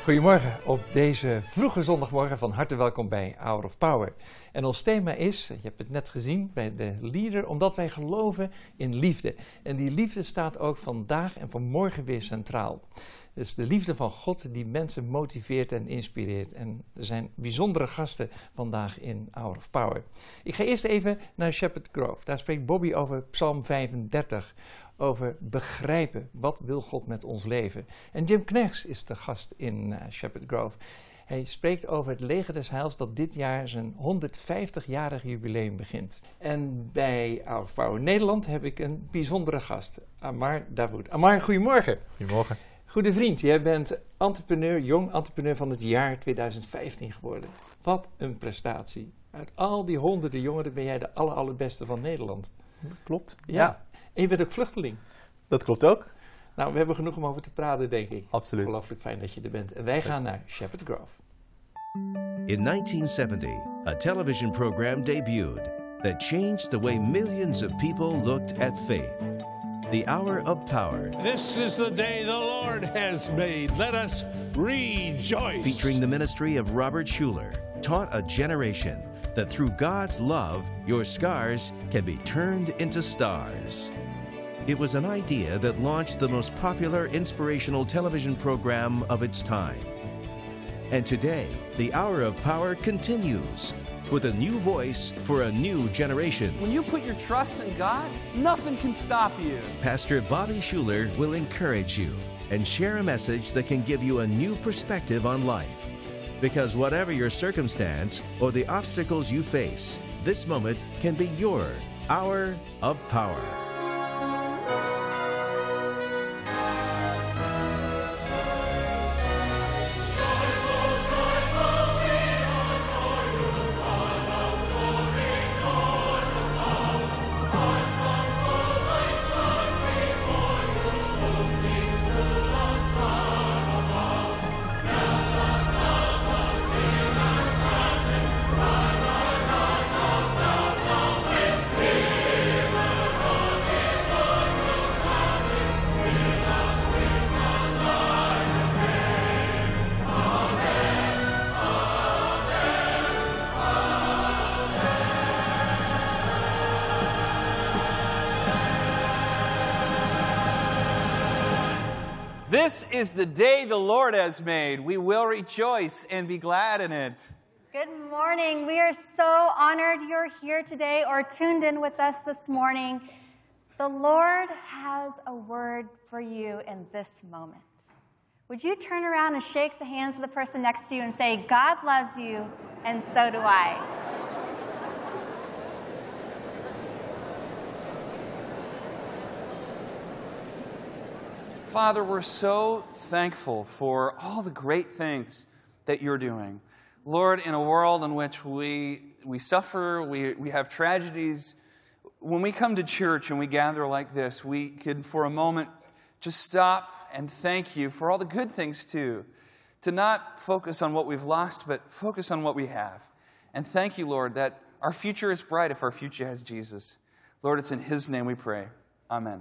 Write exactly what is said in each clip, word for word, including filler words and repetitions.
Goedemorgen op deze vroege zondagmorgen, van harte welkom bij Hour of Power. En ons thema is, je hebt het net gezien bij de leader, omdat wij geloven in liefde. En die liefde staat ook vandaag en vanmorgen weer centraal. Het is de liefde van God die mensen motiveert en inspireert. En er zijn bijzondere gasten vandaag in Hour of Power. Ik ga eerst even naar Shepherd Grove. Daar spreekt Bobby over Psalm vijfendertig. Over begrijpen, wat wil God met ons leven. En Jim Knechts is de gast in uh, Shepherd Grove. Hij spreekt over het leger des heils dat dit jaar zijn honderdvijftigjarig jubileum begint. En bij Hour of Power Nederland heb ik een bijzondere gast, Amar Dawood. Amar, goedemorgen. Goedemorgen. Goede vriend, jij bent entrepreneur, jong entrepreneur van het jaar tweeduizend vijftien geworden. Wat een prestatie. Uit al die honderden jongeren ben jij de aller, allerbeste van Nederland. Klopt. Ja. ja. En je bent ook vluchteling. Dat klopt ook. Nou, we hebben genoeg om over te praten, denk ik. Absoluut. Ongelooflijk fijn dat je er bent. En wij gaan naar Shepherd Grove. In nineteen seventy, a television program debuted that changed the way millions of people looked at faith. The Hour of Power. This is the day the Lord has made. Let us rejoice. Featuring the ministry of Robert Schuller, taught a generation that through God's love, your scars can be turned into stars. It was an idea that launched the most popular inspirational television program of its time. And today, the Hour of Power continues with a new voice for a new generation. When you put your trust in God, nothing can stop you. Pastor Bobby Schuller will encourage you and share a message that can give you a new perspective on life. Because whatever your circumstance or the obstacles you face, this moment can be your Hour of Power. This is the day the Lord has made. We will rejoice and be glad in it. Good morning. We are so honored you're here today or tuned in with us this morning. The Lord has a word for you in this moment. Would you turn around and shake the hands of the person next to you and say, God loves you, and so do I. Father, we're so thankful for all the great things that you're doing. Lord, in a world in which we we suffer, we, we have tragedies, when we come to church and we gather like this, we could for a moment just stop and thank you for all the good things too. To not focus on what we've lost, but focus on what we have. And thank you, Lord, that our future is bright if our future has Jesus. Lord, it's in His name we pray. Amen.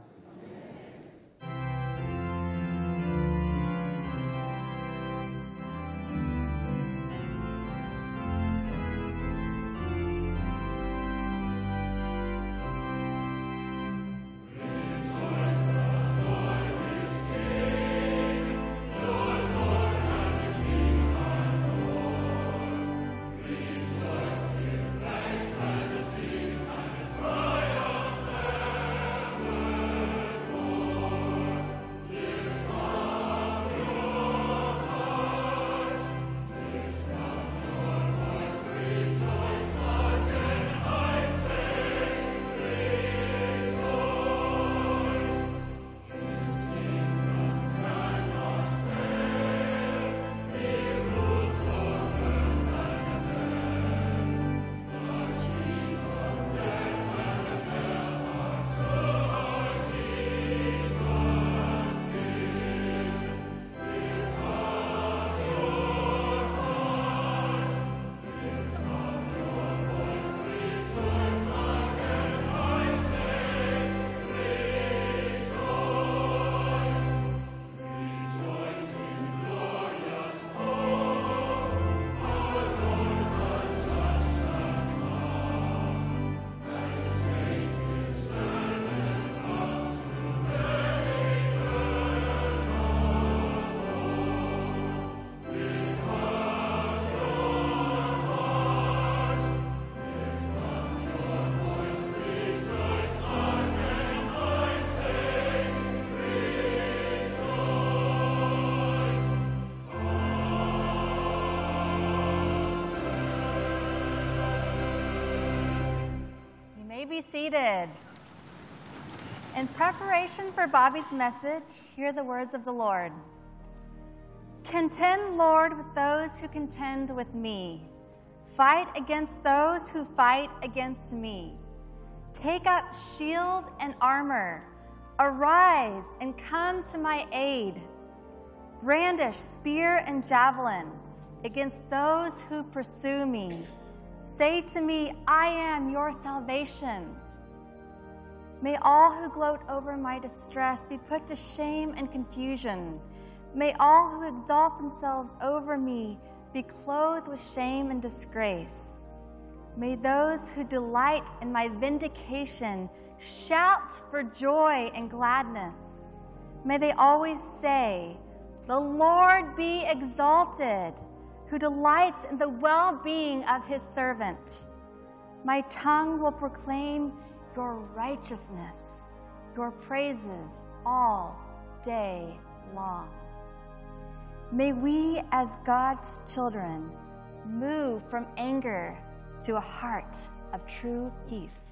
may be seated. In preparation for Bobby's message, hear the words of the Lord. Contend, Lord, with those who contend with me. Fight against those who fight against me. Take up shield and armor. Arise and come to my aid. Brandish spear and javelin against those who pursue me. Say to me, I am your salvation. May all who gloat over my distress be put to shame and confusion. May all who exalt themselves over me be clothed with shame and disgrace. May those who delight in my vindication shout for joy and gladness. May they always say, the Lord be exalted, who delights in the well-being of his servant. My tongue will proclaim your righteousness, your praises all day long. May we, as God's children, move from anger to a heart of true peace.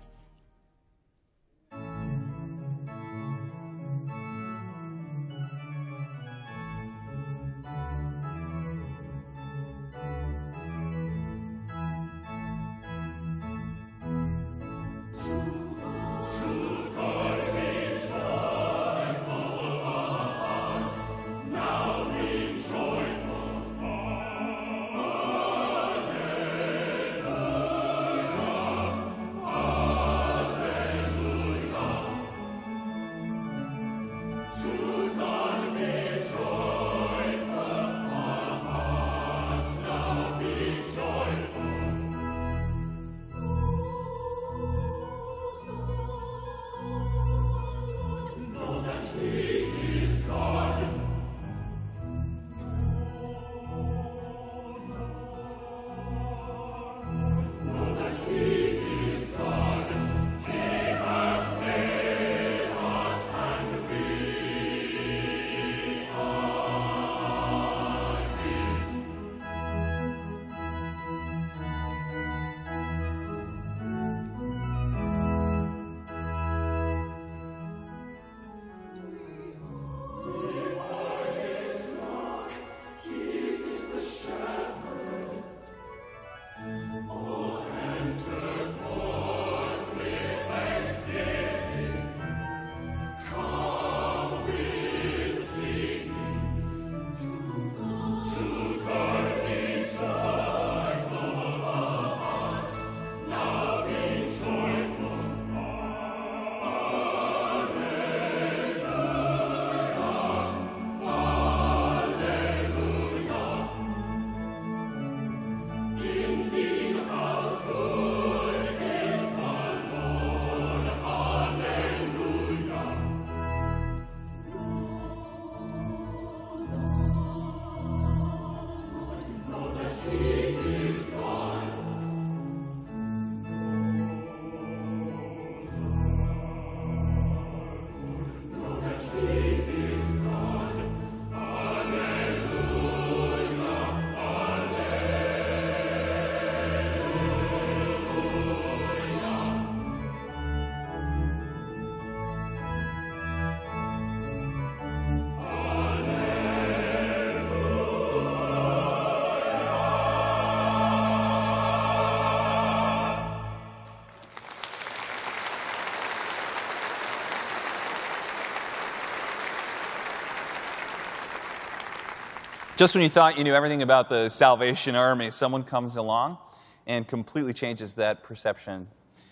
Just when you thought you knew everything about the Salvation Army, someone comes along and completely changes that perception.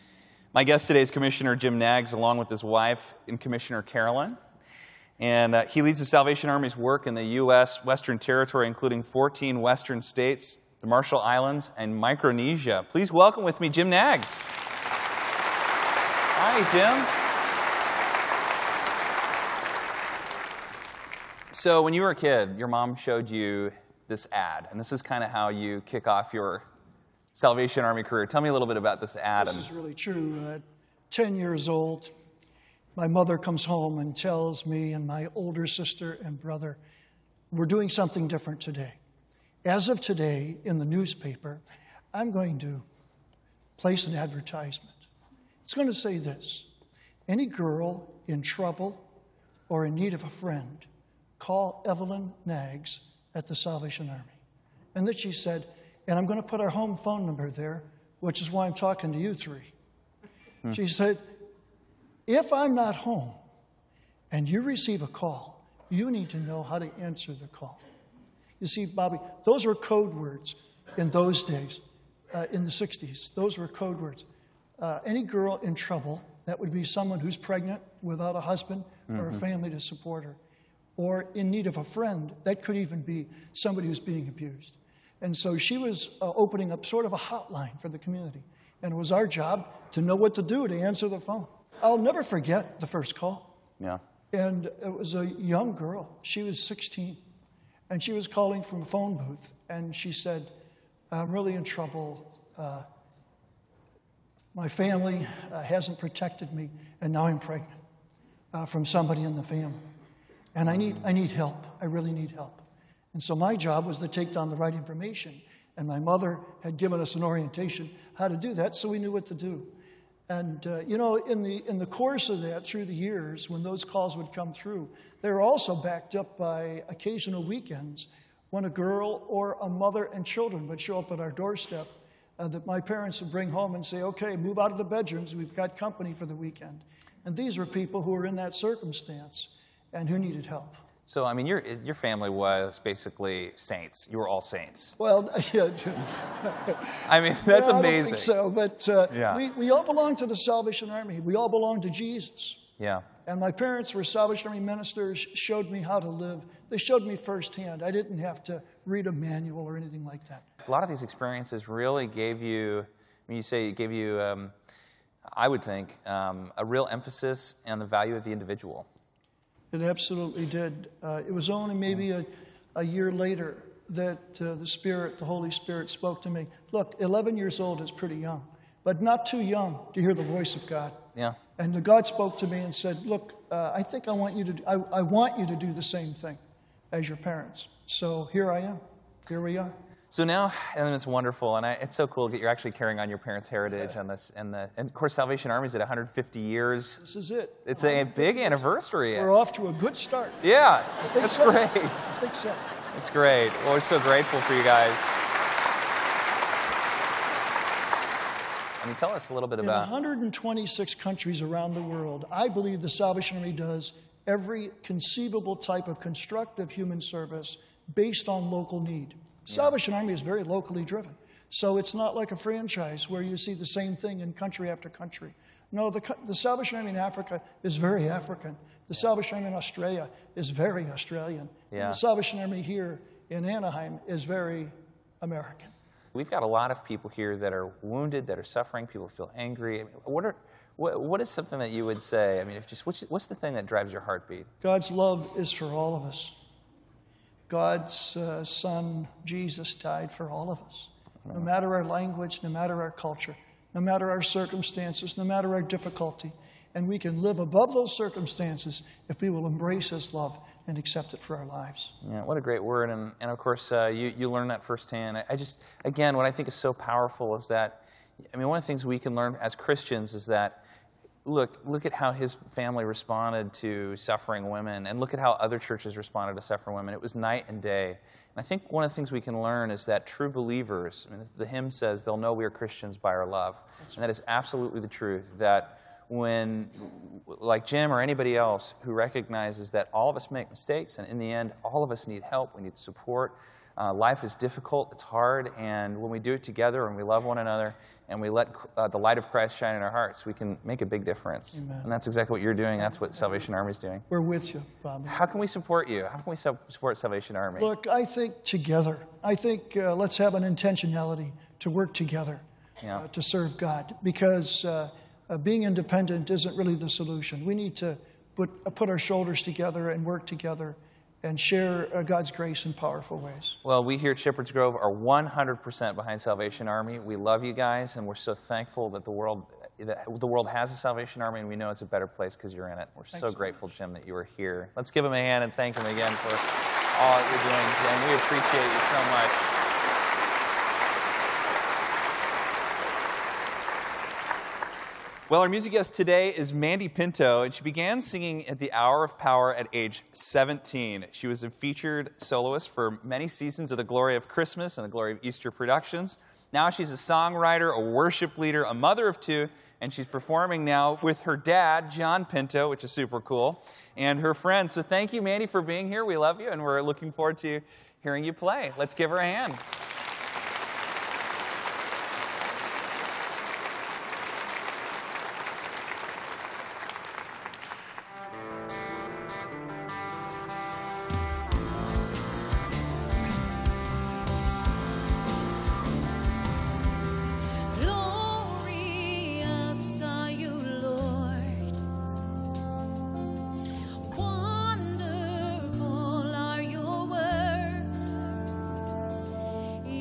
My guest today is Commissioner Jim Knaggs, along with his wife and Commissioner Carolyn. And uh, he leads the Salvation Army's work in the U S Western Territory, including fourteen Western states, the Marshall Islands, and Micronesia. Please welcome with me Jim Knaggs. Hi, Jim. So when you were a kid, your mom showed you this ad, and this is kind of how you kick off your Salvation Army career. Tell me a little bit about this ad. This is really true. At ten years old, my mother comes home and tells me and my older sister and brother, we're doing something different today. As of today, in the newspaper, I'm going to place an advertisement. It's going to say this: any girl in trouble or in need of a friend, call Evelyn Nags at the Salvation Army. And then she said, and I'm going to put our home phone number there, which is why I'm talking to you three. Hmm. She said, if I'm not home and you receive a call, you need to know how to answer the call. You see, Bobby, those were code words in those days, uh, in the sixties. Those were code words. Uh, any girl in trouble, that would be someone who's pregnant without a husband mm-hmm. or a family to support her, or in need of a friend. That could even be somebody who's being abused. And so she was uh, opening up sort of a hotline for the community. And it was our job to know what to do to answer the phone. I'll never forget the first call. Yeah. And it was a young girl. She was sixteen. And she was calling from a phone booth. And she said, I'm really in trouble. Uh, my family uh, hasn't protected me, and now I'm pregnant uh, from somebody in the family. And I need, I need help. I really need help. And so my job was to take down the right information. And my mother had given us an orientation how to do that, so we knew what to do. And, uh, you know, in the, in the course of that, through the years, when those calls would come through, they were also backed up by occasional weekends when a girl or a mother and children would show up at our doorstep uh, that my parents would bring home and say, okay, move out of the bedrooms. We've got company for the weekend. And these were people who were in that circumstance and who needed help. So, I mean, your your family was basically saints. You were all saints. Well, yeah. I mean, that's well, amazing. I don't think so, but uh, yeah. we, we all belong to the Salvation Army. We all belong to Jesus. Yeah. And my parents were Salvation Army ministers, showed me how to live. They showed me firsthand. I didn't have to read a manual or anything like that. A lot of these experiences really gave you, I mean, you say it gave you, um, I would think, um, a real emphasis on the value of the individual. It absolutely did. Uh, it was only maybe a, a year later that uh, the Spirit, the Holy Spirit, spoke to me. Look, eleven years old is pretty young, but not too young to hear the voice of God. Yeah. And the God spoke to me and said, look, uh, I think I want you to do, I, I want you to do the same thing as your parents. So here I am. Here we are. So now, and it's wonderful, and I, it's so cool that you're actually carrying on your parents' heritage on this, and the, and of course, Salvation Army is at one hundred fifty years. This is it. It's a big anniversary. We're off to a good start. Yeah, I think that's so. great. I think so. It's great. Well, we're so grateful for you guys. I mean, tell us a little bit In about... one hundred twenty-six countries around the world, I believe the Salvation Army does every conceivable type of constructive human service based on local need. Salvation Army is very locally driven. So it's not like a franchise where you see the same thing in country after country. No, the, the Salvation Army in Africa is very African. The Salvation Army in Australia is very Australian. Yeah. And the Salvation Army here in Anaheim is very American. We've got a lot of people here that are wounded, that are suffering. People feel angry. I mean, what are what, what is something that you would say? I mean, if just what's, what's the thing that drives your heartbeat? God's love is for all of us. God's uh, Son, Jesus, died for all of us. No matter our language, no matter our culture, no matter our circumstances, no matter our difficulty. And we can live above those circumstances if we will embrace His love and accept it for our lives. Yeah, what a great word. And, and of course, uh, you, you learn that firsthand. I, I just, again, what I think is so powerful is that, I mean, one of the things we can learn as Christians is that, look, look at how his family responded to suffering women, and look at how other churches responded to suffering women. It was night and day. And I think one of the things we can learn is that true believers, I mean, the hymn says, they'll know we are Christians by our love. That's and that is absolutely the truth, that when, like Jim or anybody else who recognizes that all of us make mistakes, and in the end, all of us need help, we need support. Uh, life is difficult, it's hard, and when we do it together and we love one another and we let uh, the light of Christ shine in our hearts, we can make a big difference. Amen. And that's exactly what you're doing. That's what Salvation Army is doing. We're with you, Bob. How can we support you? How can we support Salvation Army? Look, I think together. I think uh, let's have an intentionality to work together Yeah. uh, to serve God, because uh, uh, being independent isn't really the solution. We need to put, uh, put our shoulders together and work together and share uh, God's grace in powerful ways. Well, we here at Shepherd's Grove are one hundred percent behind Salvation Army. We love you guys, and we're so thankful that the world that the world has a Salvation Army, and we know it's a better place because you're in it. We're Thanks so so grateful, Jim, that you were here. Let's give him a hand and thank him again for all that you're doing, Jim. We appreciate you so much. Well, our music guest today is Mandy Pinto, and she began singing at the Hour of Power at age seventeen. She was a featured soloist for many seasons of The Glory of Christmas and The Glory of Easter productions. Now she's a songwriter, a worship leader, a mother of two, and she's performing now with her dad, John Pinto, which is super cool, and her friends. So thank you, Mandy, for being here. We love you, and we're looking forward to hearing you play. Let's give her a hand. Glorious are you, Lord. Wonderful are your works.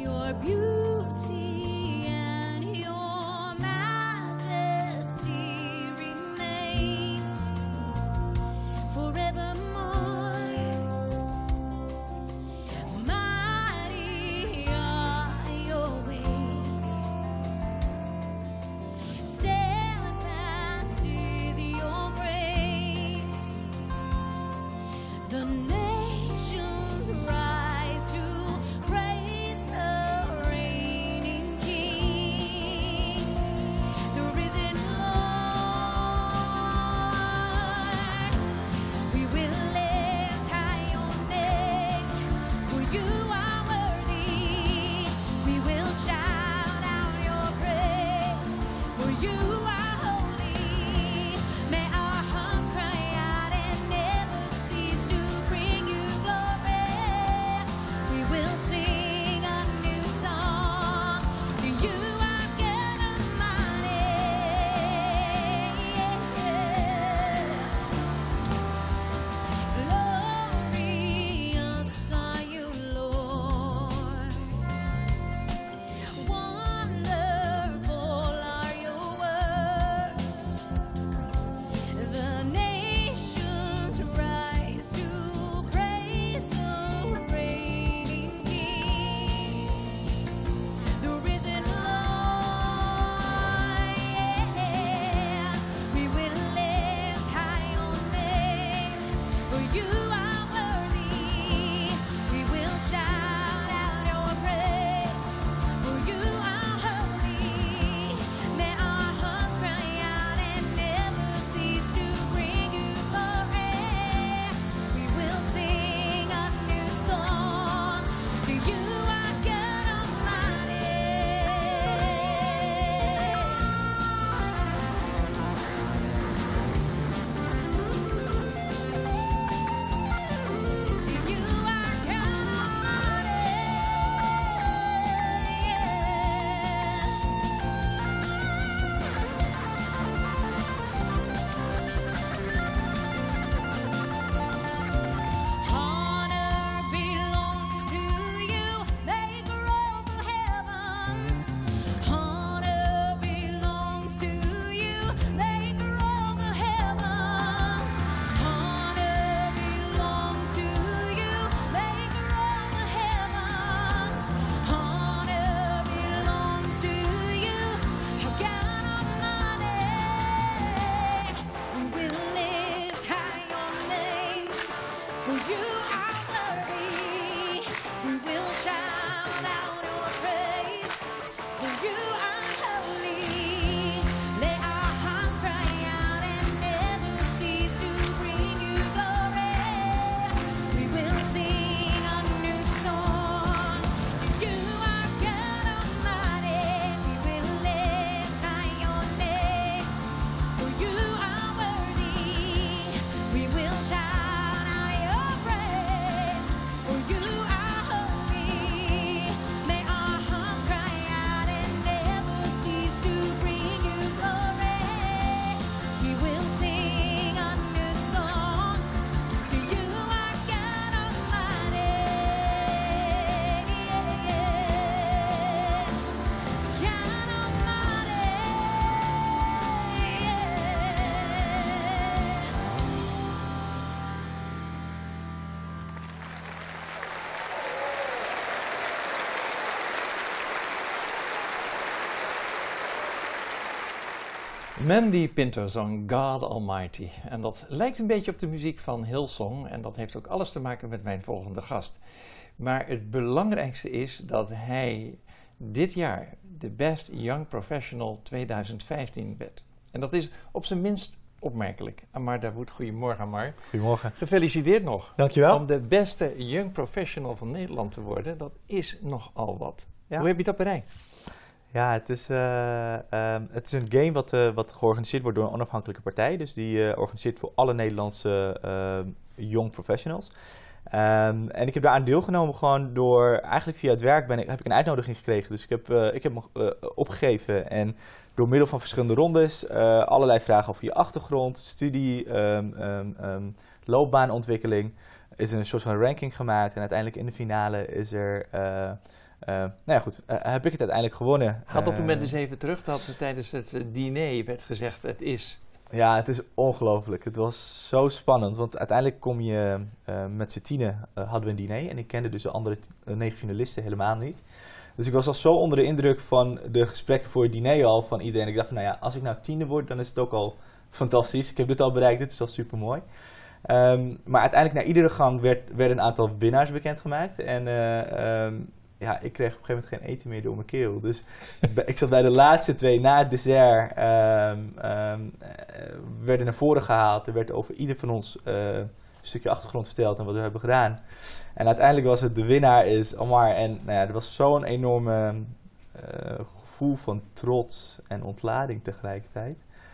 Mandy Pinto zong God Almighty. En dat lijkt een beetje op de muziek van Hillsong. En dat heeft ook alles te maken met mijn volgende gast. Maar het belangrijkste is dat hij dit jaar de Best Young Professional tweeduizend vijftien werd. En dat is op zijn minst opmerkelijk. Amar Dawood, goedemorgen Amar. Goedemorgen. Gefeliciteerd nog. Dankjewel. Om de beste Young Professional van Nederland te worden, dat is nogal wat. Ja. Hoe heb je dat bereikt? Ja, het is, uh, um, het is een game wat, uh, wat georganiseerd wordt door een onafhankelijke partij. Dus die uh, organiseert voor alle Nederlandse uh, young professionals. Um, en ik heb daaraan deelgenomen gewoon door, eigenlijk via het werk ben ik, heb ik een uitnodiging gekregen. Dus ik heb, uh, ik heb me uh, opgegeven en door middel van verschillende rondes uh, allerlei vragen over je achtergrond, studie, um, um, um, loopbaanontwikkeling, is er een soort van ranking gemaakt. En uiteindelijk in de finale is er... Uh, Uh, nou ja, goed, uh, heb ik het uiteindelijk gewonnen. Ga op dat Uh, moment eens even terug dat er tijdens het uh, diner werd gezegd, het is... Ja, het is ongelooflijk. Het was zo spannend, want uiteindelijk kom je uh, met z'n tienen uh, hadden we een diner en ik kende dus de andere t- uh, negen finalisten helemaal niet. Dus ik was al zo onder de indruk van de gesprekken voor het diner al van iedereen. Ik dacht van, nou ja, als ik nou tiende word, dan is het ook al fantastisch. Ik heb dit al bereikt, dit is al super mooi. Um, maar uiteindelijk na iedere gang werd, werden een aantal winnaars bekendgemaakt en... Uh, um, Ja, ik kreeg op een gegeven moment geen eten meer door mijn keel. Dus ik zat bij de laatste twee na het dessert. Um, um, uh, werden naar voren gehaald. Er werd over ieder van ons uh, een stukje achtergrond verteld en wat we hebben gedaan. En uiteindelijk was het de winnaar is Amar. En nou ja, er was zo'n enorme uh, gevoel van trots en ontlading tegelijkertijd.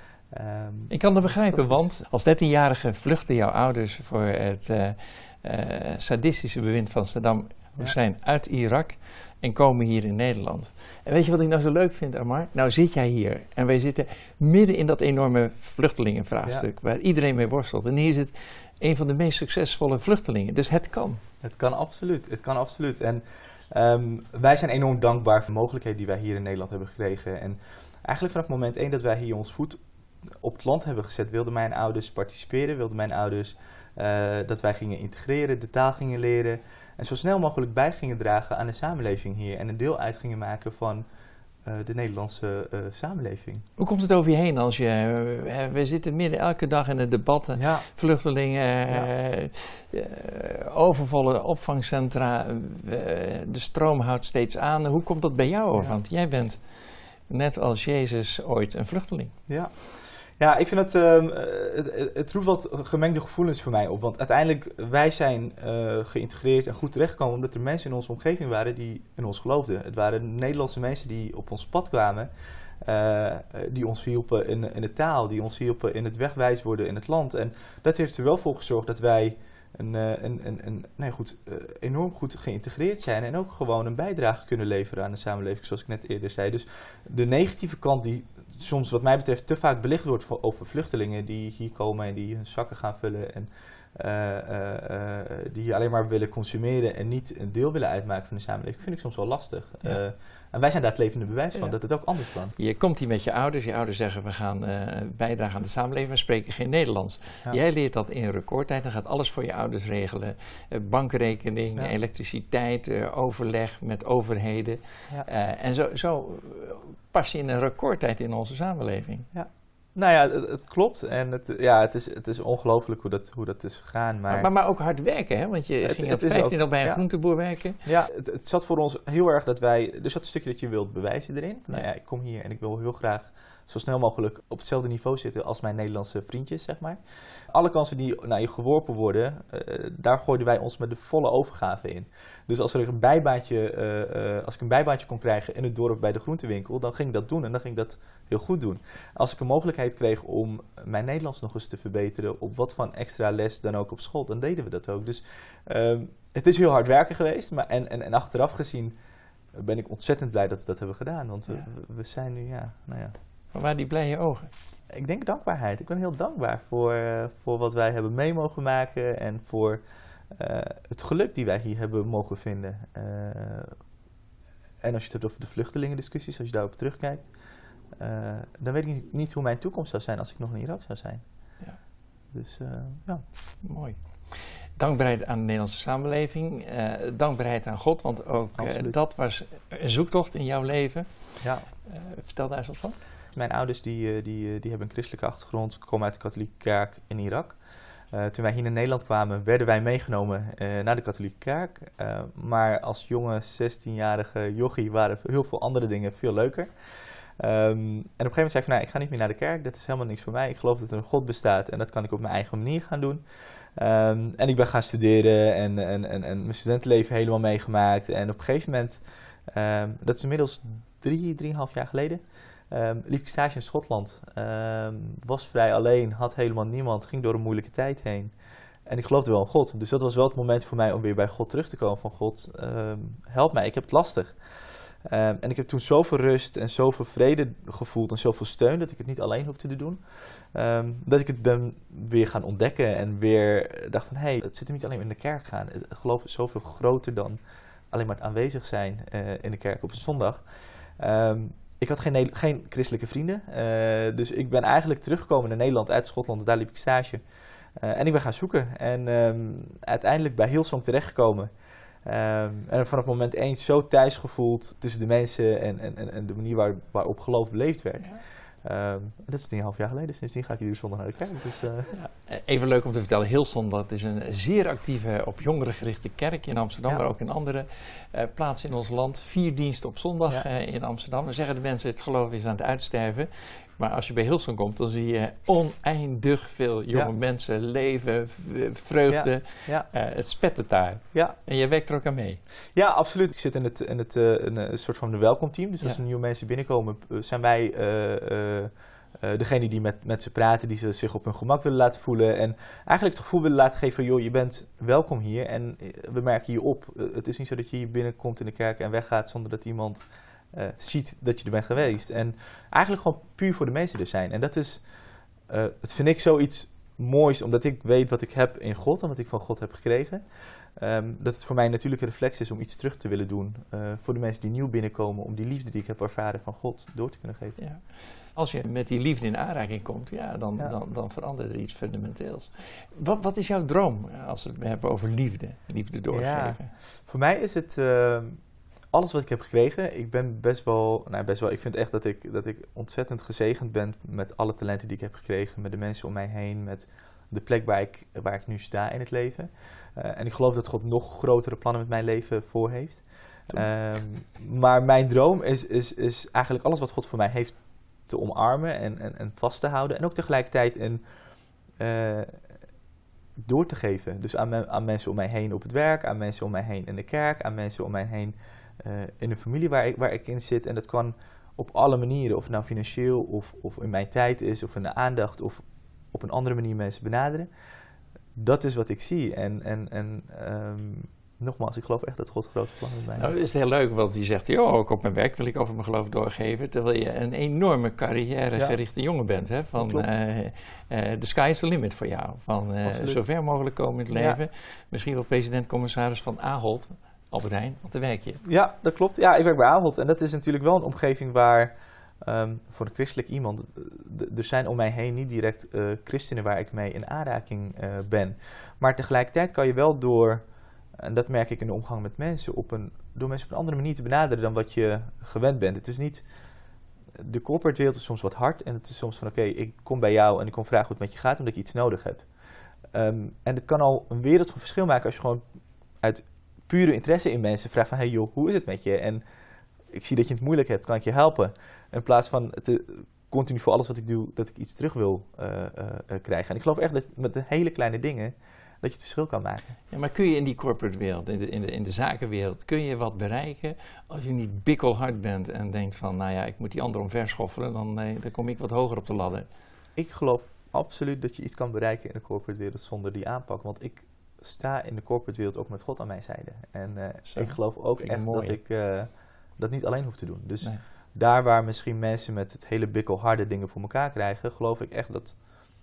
Um, Ik kan dat begrijpen, want als dertienjarige vluchtten jouw ouders voor het uh, uh, sadistische bewind van Saddam Hussein ja. uit Irak en komen hier in Nederland. En weet je wat ik nou zo leuk vind, Amar? Nou zit jij hier en wij zitten midden in dat enorme vluchtelingenvraagstuk ja. waar iedereen mee worstelt. En hier zit een van de meest succesvolle vluchtelingen. Dus het kan. Het kan absoluut, het kan absoluut. En um, wij zijn enorm dankbaar voor de mogelijkheden die wij hier in Nederland hebben gekregen. En eigenlijk vanaf moment één dat wij hier ons voet op het land hebben gezet, wilden mijn ouders participeren, wilden mijn ouders uh, dat wij gingen integreren, de taal gingen leren. En zo snel mogelijk bij gingen dragen aan de samenleving hier. En een deel uit gingen maken van uh, de Nederlandse uh, samenleving. Hoe komt het over je heen als je... Uh, we zitten midden elke dag in de debatten. Ja. Vluchtelingen, ja. uh, uh, overvolle opvangcentra. Uh, de stroom houdt steeds aan. Hoe komt dat bij jou over? Ja. Want jij bent net als Jezus ooit een vluchteling. Ja. Ja, ik vind het, um, het, het roept wat gemengde gevoelens voor mij op. Want uiteindelijk, wij zijn uh, geïntegreerd en goed terechtgekomen omdat er mensen in onze omgeving waren die in ons geloofden. Het waren Nederlandse mensen die op ons pad kwamen, uh, die ons hielpen in, in de taal, die ons hielpen in het wegwijs worden in het land. En dat heeft er wel voor gezorgd dat wij een, een, een, een, nee goed, uh, enorm goed geïntegreerd zijn en ook gewoon een bijdrage kunnen leveren aan de samenleving, zoals ik net eerder zei. Dus de negatieve kant die soms wat mij betreft te vaak belicht wordt voor, over vluchtelingen die hier komen en die hun zakken gaan vullen en uh, uh, uh, die hier alleen maar willen consumeren en niet een deel willen uitmaken van de samenleving, vind ik soms wel lastig. Ja. Uh, en wij zijn daar het levende bewijs van, ja. dat het ook anders kan. Je komt hier met je ouders, je ouders zeggen we gaan uh, bijdragen aan de samenleving, we spreken geen Nederlands. Ja. Jij leert dat in recordtijd, dan gaat alles voor je ouders regelen. Uh, bankrekening, ja. elektriciteit, uh, overleg met overheden. Ja. Uh, en zo, zo pas je in een recordtijd in onze samenleving. Ja. Nou ja, het, het klopt en het, ja, het, is, het is ongelooflijk hoe dat, hoe dat is gegaan. Maar, maar, maar ook hard werken, hè? Want je het, ging op vijftien al bij een ja. groenteboer werken. Ja, het, het zat voor ons heel erg dat wij... Er zat een stukje dat je wilt bewijzen erin. Ja. Nou ja, ik kom hier en ik wil heel graag zo snel mogelijk op hetzelfde niveau zitten als mijn Nederlandse vriendjes, zeg maar. Alle kansen die naar je geworpen worden, uh, daar gooiden wij ons met de volle overgave in. Dus als er een bijbaantje, uh, uh, als ik een bijbaantje kon krijgen in het dorp bij de groentewinkel, dan ging ik dat doen en dan ging ik dat heel goed doen. Als ik een mogelijkheid kreeg om mijn Nederlands nog eens te verbeteren, op wat van extra les dan ook op school, dan deden we dat ook. Dus uh, het is heel hard werken geweest, maar en, en, en achteraf gezien ben ik ontzettend blij dat we dat hebben gedaan, want ja. we, we zijn nu, ja, nou ja. Maar waar die blije ogen? Ik denk dankbaarheid. Ik ben heel dankbaar voor, uh, voor wat wij hebben mee mogen maken en voor uh, het geluk die wij hier hebben mogen vinden. Uh, en als je het hebt over de vluchtelingendiscussies, als je daarop terugkijkt, uh, dan weet ik niet, niet hoe mijn toekomst zou zijn als ik nog in Irak zou zijn. Ja. Dus uh, ja. Mooi. Dankbaarheid aan de Nederlandse samenleving, uh, dankbaarheid aan God, want ook uh, dat was een zoektocht in jouw leven. Ja. Uh, vertel daar eens wat van. Mijn ouders die, uh, die, uh, die hebben een christelijke achtergrond, komen uit de katholieke kerk in Irak. Uh, toen wij hier naar Nederland kwamen, werden wij meegenomen uh, naar de katholieke kerk. Uh, maar als jonge zestienjarige jochie waren heel veel andere dingen veel leuker. Um, en op een gegeven moment zei ik van, nou, ik ga niet meer naar de kerk, dat is helemaal niks voor mij. Ik geloof dat er een God bestaat en dat kan ik op mijn eigen manier gaan doen. Um, en ik ben gaan studeren en, en, en, en mijn studentenleven helemaal meegemaakt. En op een gegeven moment, um, dat is inmiddels drie, drieënhalf jaar geleden, um, liep ik stage in Schotland. Um, was vrij alleen, had helemaal niemand, ging door een moeilijke tijd heen. En ik geloofde wel in God. Dus dat was wel het moment voor mij om weer bij God terug te komen. Van God, um, help mij, ik heb het lastig. Um, en ik heb toen zoveel rust en zoveel vrede gevoeld en zoveel steun dat ik het niet alleen hoefde te doen. Um, dat ik het ben weer gaan ontdekken en weer dacht van, hé, hey, het zit hem niet alleen in de kerk gaan. Het geloof is zoveel groter dan alleen maar het aanwezig zijn uh, in de kerk op een zondag. Um, ik had geen, geen christelijke vrienden, uh, dus ik ben eigenlijk teruggekomen naar Nederland uit Schotland. Daar liep ik stage uh, en ik ben gaan zoeken en um, uiteindelijk bij Hillsong terechtgekomen. Um, en vanaf moment één zo thuis gevoeld tussen de mensen en, en, en de manier waar, waarop geloof beleefd werd. Ja. Um, dat is drieënhalf jaar geleden, sindsdien ga ik iedere zondag naar de kerk. Dus, uh... ja, even leuk om te vertellen, Hillsong, dat is een zeer actieve, op jongeren gerichte kerk in Amsterdam, ja. maar ook in andere uh, plaatsen in ons land. Vier diensten op zondag ja. uh, in Amsterdam. We zeggen de mensen, het geloof is aan het uitsterven. Maar als je bij Hillsong komt, dan zie je oneindig veel jonge ja. mensen, leven, vreugde. Ja. Ja. Uh, het spettert daar. Ja. En je werkt er ook aan mee. Ja, absoluut. Ik zit in het, in het uh, een, een soort van de welkomteam. Dus als ja. er nieuwe mensen binnenkomen, uh, zijn wij uh, uh, uh, degene die met, met ze praten, die ze zich op hun gemak willen laten voelen. En eigenlijk het gevoel willen laten geven van, joh, je bent welkom hier en we merken je op. Uh, het is niet zo dat je hier binnenkomt in de kerk en weggaat zonder dat iemand Uh, ziet dat je er bent geweest. En eigenlijk gewoon puur voor de mensen er zijn. En dat is, uh, dat vind ik zoiets moois, omdat ik weet wat ik heb in God en wat ik van God heb gekregen. Um, dat het voor mij een natuurlijke reflex is om iets terug te willen doen uh, voor de mensen die nieuw binnenkomen, om die liefde die ik heb ervaren van God door te kunnen geven. Ja. Als je met die liefde in aanraking komt, ja, dan, ja. dan, dan verandert er iets fundamenteels. Wat, wat is jouw droom als we het hebben over liefde, liefde doorgeven? Ja. Voor mij is het Uh, alles wat ik heb gekregen, ik ben best wel, nou best wel, ik vind echt dat ik, dat ik ontzettend gezegend ben met alle talenten die ik heb gekregen, met de mensen om mij heen, met de plek waar ik, waar ik nu sta in het leven. Uh, en ik geloof dat God nog grotere plannen met mijn leven voor heeft. Um, maar mijn droom is, is, is eigenlijk alles wat God voor mij heeft te omarmen en, en, en vast te houden. En ook tegelijkertijd een, uh, door te geven. Dus aan, me, aan mensen om mij heen op het werk, aan mensen om mij heen in de kerk, aan mensen om mij heen Uh, in de familie waar ik, waar ik in zit. En dat kan op alle manieren, of het nou financieel of, of in mijn tijd is, of in de aandacht, of op een andere manier mensen benaderen. Dat is wat ik zie. En, en, en um, nogmaals, ik geloof echt dat God grote plannen met mij heeft. Nou, het is heel leuk, want je zegt, joh, ook op mijn werk wil ik over mijn geloof doorgeven, terwijl je een enorme carrièregerichte ja. jongen bent. Hè? Van uh, uh, the sky is the limit voor jou. Van uh, zo ver mogelijk komen in het leven. Ja. Misschien wel president-commissaris van Ahold, Albert Heijn, want daar werk je. Ja, dat klopt. Ja, ik werk bij Ahold. En dat is natuurlijk wel een omgeving waar um, voor een christelijk iemand, er zijn om mij heen niet direct uh, christenen waar ik mee in aanraking uh, ben. Maar tegelijkertijd kan je wel door, en dat merk ik in de omgang met mensen, op een, door mensen op een andere manier te benaderen dan wat je gewend bent. Het is niet, de corporate wereld is soms wat hard en het is soms van oké, okay, ik kom bij jou en ik kom vragen hoe het met je gaat omdat je iets nodig hebt. Um, en het kan al een wereld van verschil maken als je gewoon uit pure interesse in mensen vraagt van, hey joh, hoe is het met je? En ik zie dat je het moeilijk hebt, kan ik je helpen? In plaats van te, continu voor alles wat ik doe, dat ik iets terug wil uh, uh, uh, krijgen. En ik geloof echt dat met de hele kleine dingen, dat je het verschil kan maken. Ja, maar kun je in die corporate wereld, in de, in de, in de zakenwereld, kun je wat bereiken als je niet bikkelhard bent en denkt van, nou ja, ik moet die ander omverschoffelen, dan, nee, dan kom ik wat hoger op de ladder. Ik geloof absoluut dat je iets kan bereiken in de corporate wereld zonder die aanpak, want ik sta in de corporate wereld ook met God aan mijn zijde. En uh, ik geloof ook echt mooi, dat ik uh, dat niet alleen hoef te doen. Dus nee. Daar waar misschien mensen met het hele bikkelharde dingen voor elkaar krijgen, geloof ik echt dat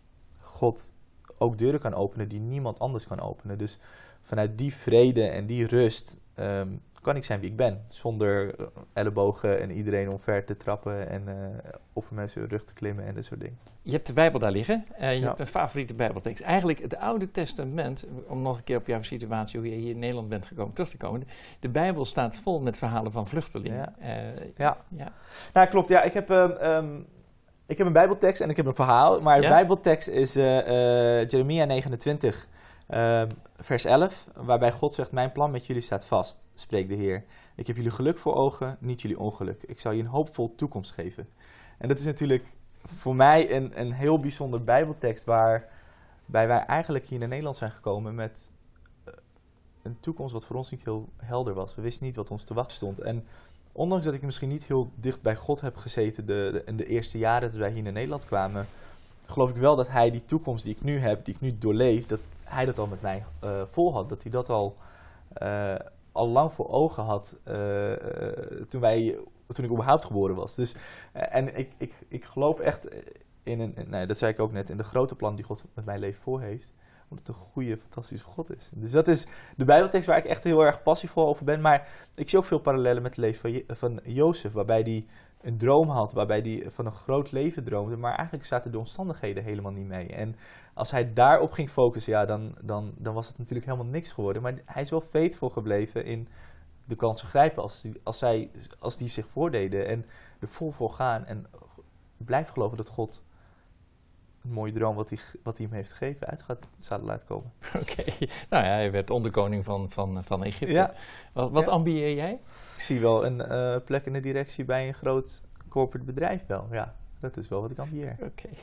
God ook deuren kan openen die niemand anders kan openen. Dus vanuit die vrede en die rust um, kan ik zijn wie ik ben. Zonder uh, ellebogen en iedereen omver te trappen en uh, over mensen hun rug te klimmen en dat soort dingen. Je hebt de Bijbel daar liggen. Uh, je ja. hebt een favoriete Bijbeltekst. Eigenlijk het Oude Testament, om nog een keer op jouw situatie, hoe je hier in Nederland bent gekomen, terug te komen. De Bijbel staat vol met verhalen van vluchtelingen. Ja, uh, ja. ja. ja klopt. Ja, ik heb um, um, Ik heb een bijbeltekst en ik heb een verhaal. Maar de Ja? bijbeltekst is uh, uh, Jeremia negenentwintig, uh, vers elf. Waarbij God zegt, mijn plan met jullie staat vast, spreekt de Heer. Ik heb jullie geluk voor ogen, niet jullie ongeluk. Ik zal je een hoopvol toekomst geven. En dat is natuurlijk voor mij een, een heel bijzonder bijbeltekst, waarbij wij eigenlijk hier naar Nederland zijn gekomen met uh, een toekomst wat voor ons niet heel helder was. We wisten niet wat ons te wachten stond. En ondanks dat ik misschien niet heel dicht bij God heb gezeten de, de, in de eerste jaren dat wij hier naar Nederland kwamen, geloof ik wel dat hij die toekomst die ik nu heb, die ik nu doorleef, dat hij dat al met mij uh, vol had. Dat hij dat al, uh, al lang voor ogen had uh, uh, toen, wij, toen ik überhaupt geboren was. Dus, uh, en ik, ik, ik geloof echt in een, in, nee, dat zei ik ook net, in de grote plan die God met mijn leven voor heeft. Omdat het een goede, fantastische God is. Dus dat is de bijbeltekst waar ik echt heel erg passievol over ben. Maar ik zie ook veel parallellen met het leven van, Je- van Jozef. Waarbij hij een droom had. Waarbij hij van een groot leven droomde. Maar eigenlijk zaten de omstandigheden helemaal niet mee. En als hij daarop ging focussen, ja, dan, dan, dan was het natuurlijk helemaal niks geworden. Maar hij is wel faithful gebleven in de kansen grijpen. Als die, als zij, als die zich voordeden. En er vol voor gaan. En blijf geloven dat God een mooie droom wat hij, wat hij hem heeft gegeven uit gaat zouden laten komen. Oké, okay. Nou ja, hij werd onderkoning van, van, van Egypte. Ja. Wat, wat Ja. ambieer jij? Ik zie wel een uh, plek in de directie bij een groot corporate bedrijf wel. Ja, dat is wel wat ik ambieer. Oké. Okay.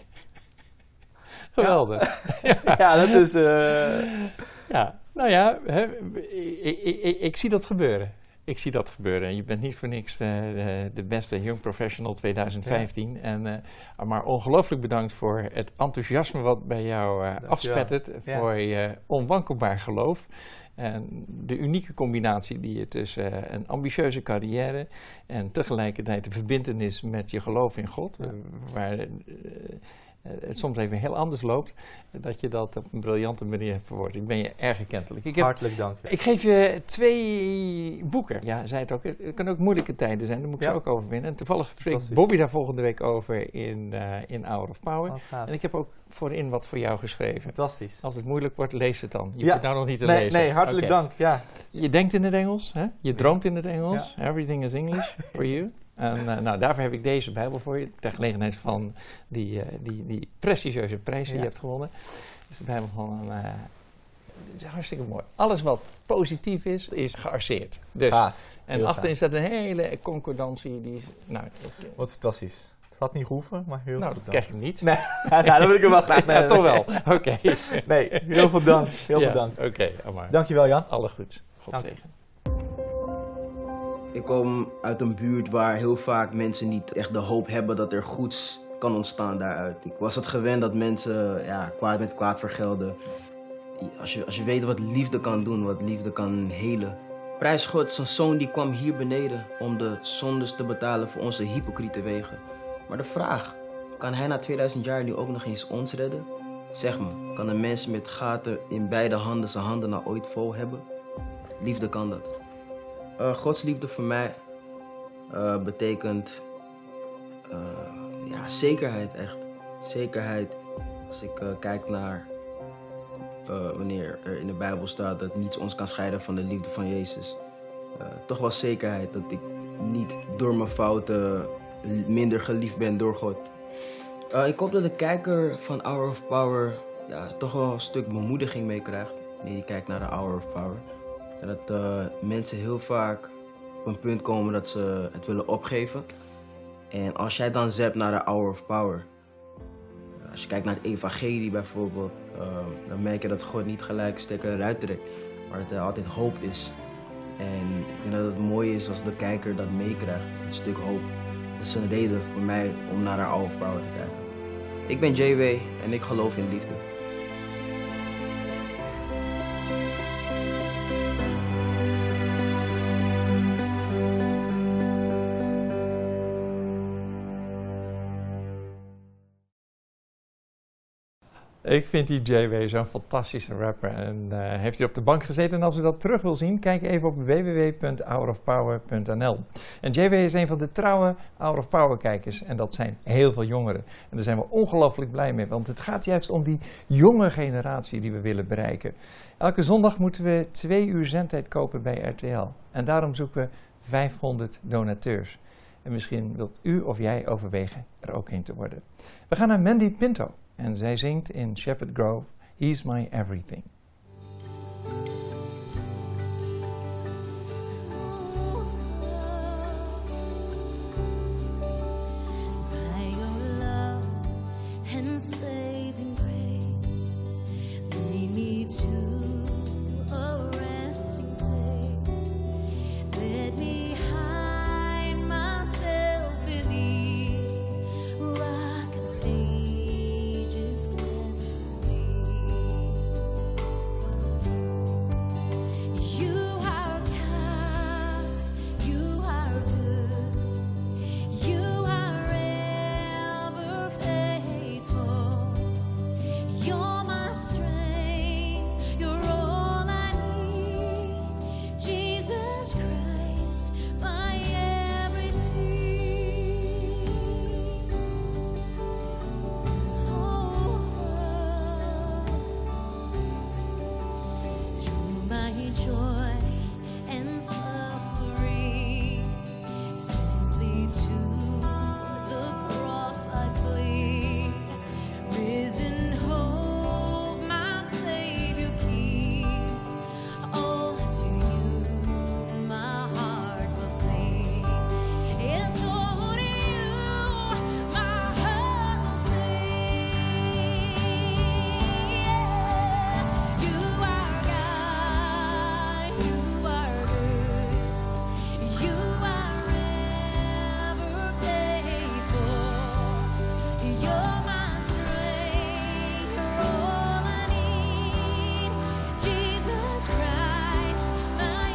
Geweldig. Ja. Ja, dat is... Uh... Ja, nou ja, hè, ik, ik, ik, ik zie dat gebeuren. Ik zie dat gebeuren. Je bent niet voor niks de, de, de beste Young Professional twintig vijftien. Ja. En, uh, maar ongelooflijk bedankt voor het enthousiasme wat bij jou uh, afspettert. Ja. Voor je onwankelbaar geloof. En de unieke combinatie die je tussen uh, een ambitieuze carrière en tegelijkertijd de verbintenis met je geloof in God, ja. uh, waar uh, het soms even heel anders loopt, dat je dat op een briljante manier verwoordt. Ik ben je erg erkentelijk. Ik heb, Hartelijk dank. Ja. Ik geef je twee boeken. Ja, zei het ook. Het kan ook moeilijke tijden zijn. Daar moet ik ja. zo ook over winnen. En toevallig spreekt Bobby daar volgende week over in, uh, in Hour of Power. Oh, en ik heb ook voorin wat voor jou geschreven. Fantastisch. Als het moeilijk wordt, lees het dan. Je ja. hoeft nou nog niet te nee, lezen. Nee, hartelijk okay. dank. Ja. Je denkt in het Engels. Hè? Je droomt in het Engels. Ja. Everything is English for you. En uh, nou, daarvoor heb ik deze Bijbel voor je. Ter gelegenheid van die, uh, die, die prestigieuze prijs die ja. je hebt gewonnen. Het is de Bijbel van een... Uh, het is hartstikke mooi. Alles wat positief is, is gearseerd. Dus, ah, en achterin staat een hele concordantie. Die is, nou, okay. Wat fantastisch. Het had niet gehoeven, maar heel nou, veel dank. Nou, dat krijg je niet. Nee, nou, dan wil ik hem wel graag. Nee, ja, toch wel. Oké. Okay. Nee, heel veel dank. Heel ja, veel dank. Oké, okay, maar. Dankjewel, Jan. Alle goeds. God dank. zegen. Ik kom uit een buurt waar heel vaak mensen niet echt de hoop hebben dat er goeds kan ontstaan daaruit. Ik was het gewend dat mensen ja, kwaad met kwaad vergelden. Als je, als je weet wat liefde kan doen, wat liefde kan helen. Prijs God, zijn zoon die kwam hier beneden om de zondes te betalen voor onze hypocriete wegen. Maar de vraag, kan hij na tweeduizend jaar nu ook nog eens ons redden? Zeg me, kan een mens met gaten in beide handen zijn handen nou ooit vol hebben? Liefde kan dat. Uh, Gods liefde voor mij uh, betekent uh, ja, zekerheid, echt. Zekerheid als ik uh, kijk naar uh, wanneer er in de Bijbel staat dat niets ons kan scheiden van de liefde van Jezus. Uh, toch wel zekerheid dat ik niet door mijn fouten minder geliefd ben door God. Uh, ik hoop dat de kijker van Hour of Power ja, toch wel een stuk bemoediging meekrijgt wanneer je kijkt naar de Hour of Power. En dat uh, mensen heel vaak op een punt komen dat ze het willen opgeven. En als jij dan zapt naar de Hour of Power, als je kijkt naar het evangelie bijvoorbeeld, uh, dan merk je dat God niet gelijk stekker eruit trekt, maar dat er altijd hoop is. En ik denk dat het mooi is als de kijker dat meekrijgt, een stuk hoop. Dat is een reden voor mij om naar de Hour of Power te kijken. Ik ben J W en ik geloof in liefde. Ik vind die J W zo'n fantastische rapper en uh, heeft hij op de bank gezeten. En als u dat terug wil zien, kijk even op w w w punt hour of power punt n l. En J W is een van de trouwe Hour of Power kijkers en dat zijn heel veel jongeren. En daar zijn we ongelooflijk blij mee, want het gaat juist om die jonge generatie die we willen bereiken. Elke zondag moeten we twee uur zendtijd kopen bij R T L en daarom zoeken we vijfhonderd donateurs. En misschien wilt u of jij overwegen er ook een te worden. We gaan naar Mandy Pinto en zij zingt in Shepherd Grove, He's My Everything. Saving grace, lead me to a resting place. Let me hide myself in the rock of ages gently. You are God, you are good, you are ever faithful. You're my strength, you're all I need. Jesus Christ, my everything. Oh, through my joy and suffering, simply to the cross I cling. Risen hope, my Savior King. Oh, to you my heart will sing. It's all to you my heart will sing. You are God, you are good, you are ever faithful. You're my strength, you're all I need. Jesus Christ, my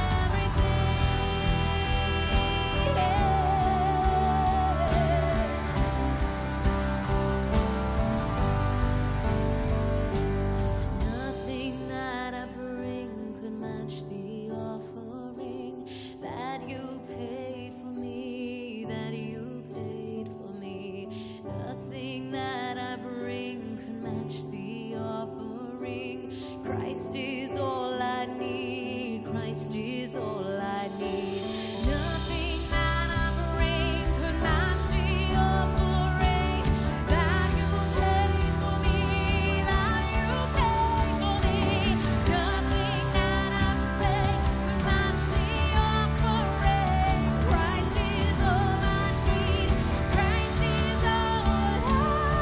everything. Nothing that I bring could match the offering that you paid for me, that you paid for me. Nothing that I bring could match the offering. Christ is all I need, Christ is all I need. Nothing that I bring could match the offering that you paid for me, that you paid for me. Nothing that I bring could match the offering. Christ is all I need, Christ is all I